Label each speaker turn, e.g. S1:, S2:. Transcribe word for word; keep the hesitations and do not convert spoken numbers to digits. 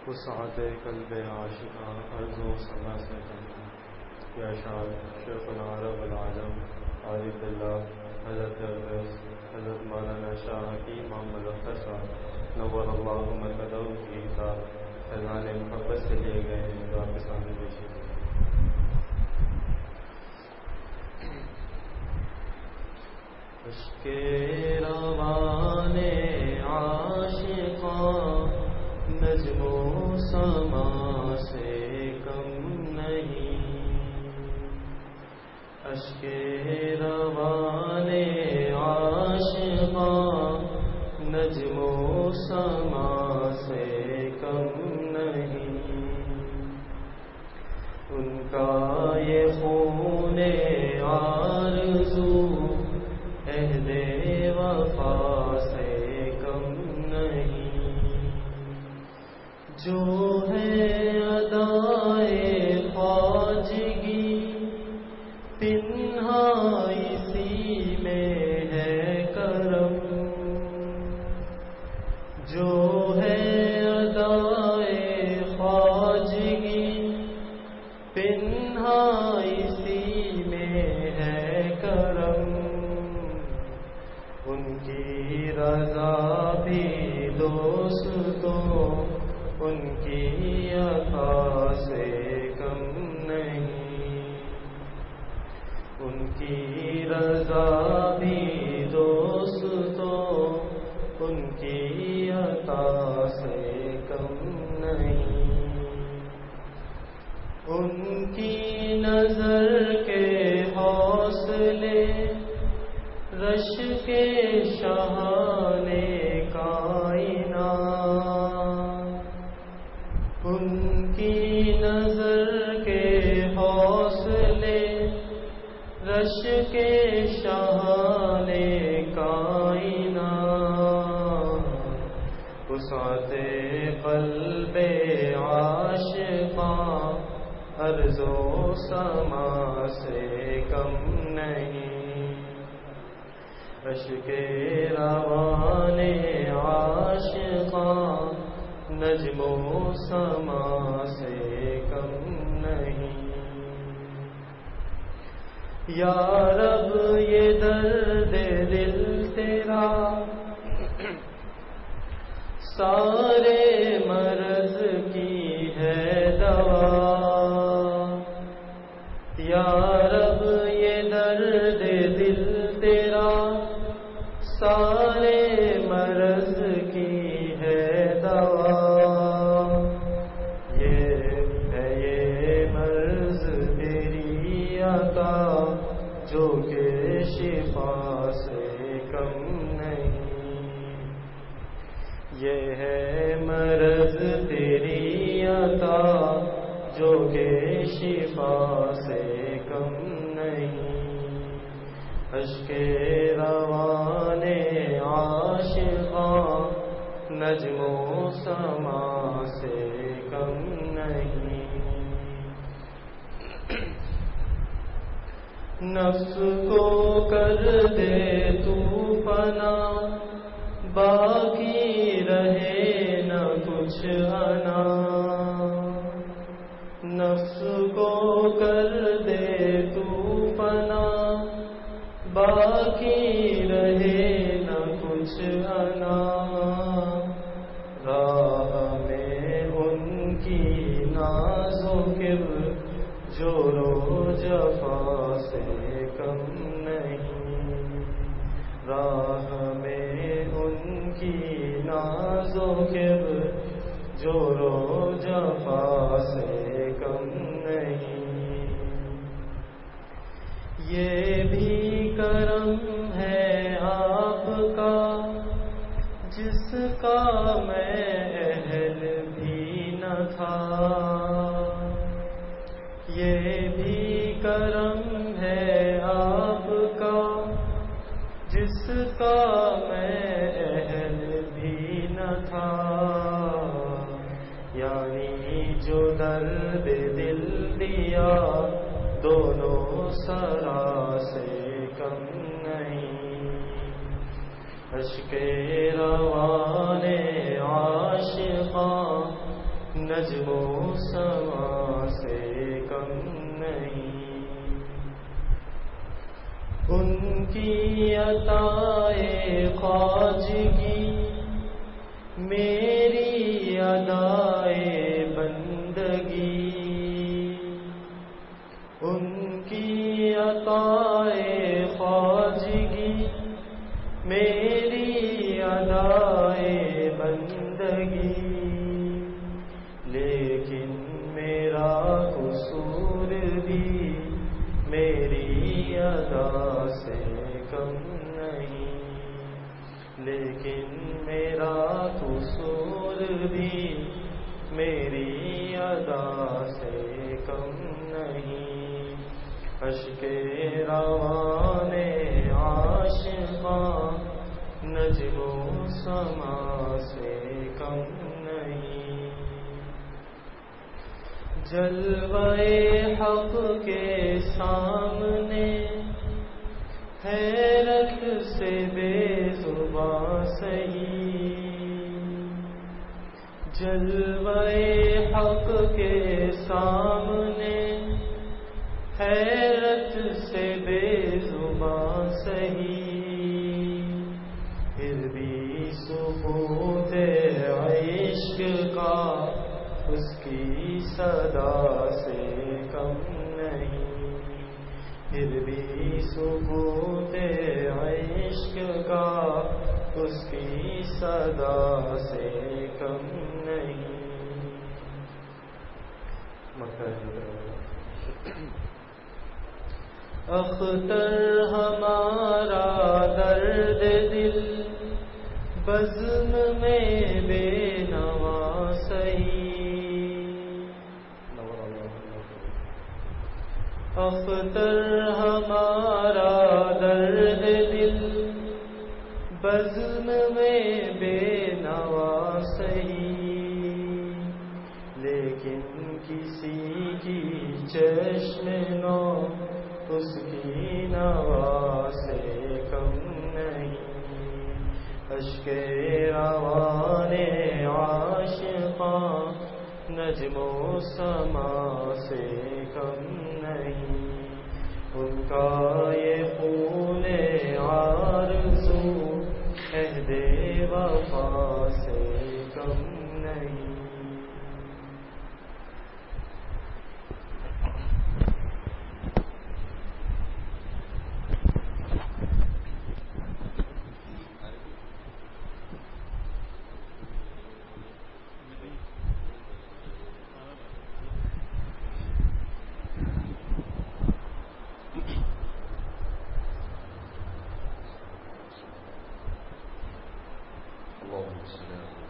S1: وسعت قلب عاشقاں عرض و سما سے کم یا شان شیخ العرب العالم عارف اللہ حضرت عرض حضرت مولانا شاہ حکیم محمد اختر صاحب نور اللہ مرکزہ کی کتاب فیضان محبت سے لیے گئے ہیں جو آپ کے سامنے پیش ہے۔ اشک روان عاشقاں نجم و سما سے کم نہیں، اشک روان عاشقاں نجم و سما سے کم نہیں، ان کا یہ خون آرزو عہد وفا سے کم نہیں، جو ہے ادائے خواجگی پنہا اسی میں ہے کرم، جو ہے ادائے خواجگی پنہا اسی میں ہے کرم، ان کی رضا بھی دوستوں ان کی عطا سے کم نہیں، ان کی رضا بھی دوستوں ان کی عطا سے کم نہیں، ان کی نظر کے حوصلے رش کے شہان کائنات، ان کی نظر کے حوصلے رش کے شہان کائنات، وسعت قلب عاشقاں عرض و سما سے کم نہیں، اشک روان عاشقاں نجم و سما سے کم نہیں، یا رب یہ درد دل تیرا سارے مرض کی ہے دوا، یا رب یہ درد دل تیرا سارے مرض کی ہے دوا، یہ ہے یہ مرض تیری عطا جو کہ شفا سے کم نہیں، یہ ہے مرض تیری عطا جو کہ شفا سے کم نہیں، اشک روان عاشقاں نجم و سما سے کم نہیں، نفس کو کر دے تو فنا باقی رہے نہ کچھ انا، نفس کو کر دے تو فنا باقی رہے نہ کچھ انا، راہ میں ان کی ناز و کبر جور و جفا سے کم نہیں، راہ میں ان کی ناز و کبر جور و جفا سے کم نہیں، یہ بھی کرم ہے آپ کا جس کا میں اہل بھی نہ تھا، یہ بھی کرم ہے آپ کا جس کا میں اہل بھی نہ تھا، یعنی جو درد دل دیا دونوں سرا سے کم نہیں، اشک روان عاشقاں نجم و سما سے کم نہیں، ان کی عطائے خواجگی میری ادائے بندگی، ان کی عطائے خواجگی میری ادائے بندگی، لیکن میرا قصور بھی میری ادا سے کم نہیں، لیکن میرا قصور بھی میری ادا سے کم نہیں، اشک روان عاشقاں نجم و سما سے کم نہیں، جلوہ حق کے سامنے حیرت سے بے زباں سہی، جلوہ حق کے سامنے حیرت سے بے زباں سہی، پھر بھی ثبوت عشق کا اس کی صدا سے کم نہیں، پھر بھی ثبوت عشق کا اس کی صدا سے کم نہیں۔ اختر ہمارا درد دل بزم میں بے نوا سہی، اختر ہمارا درد دل بزم میں بے نوا سہی، لیکن کسی کی چشم نو اس کی نوا سے کم نہیں، اشک روان عاشقاں نجم و سما سے کم نہیں، ان کا یہ خون آرزو عہد وفا سے کم نہیں۔
S2: اللهم صل على